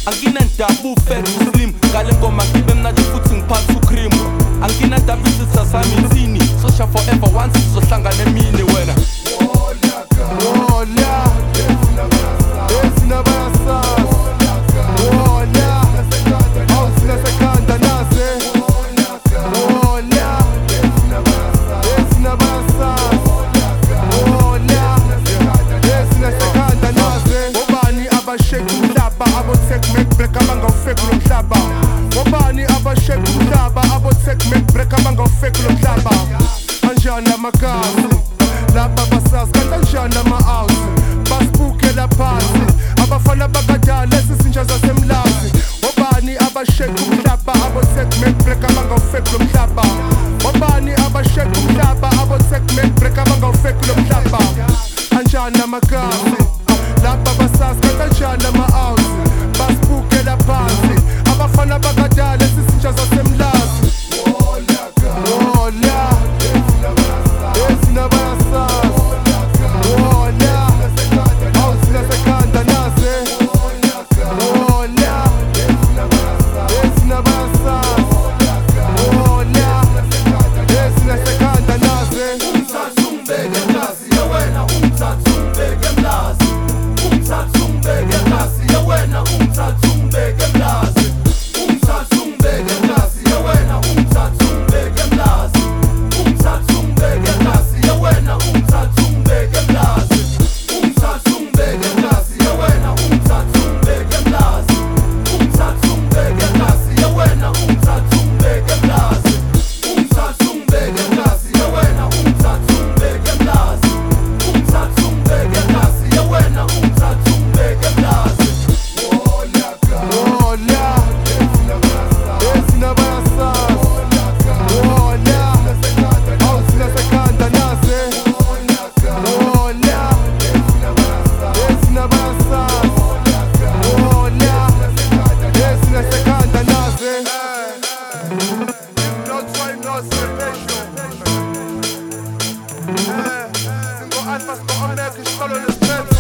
Anginandaba ufet uslim ngale ngoma ngibe mnandi futhi ngiphatha ucream. Anginandaba isitha sami insini sosha forever once sizohlangana emini wena. Wabani abashek umhlaba abotek make abangawufake lo mhlaba anjani amagazi laba basazi kanti anjani ama-out basibukela phansi abafana bakadala lesi sintsha zasemlazi. Wabani abashek umhlaba abotek make abangawufake lo mhlaba. Wabani abashek umhlaba abotek make abangawufake lo mhlaba anjani amagazi laba basazi kanti anjani ama-out basibukela phansi abafana bakadala lesi sintsha zasemlazi. Einfach so, ich follow the steps.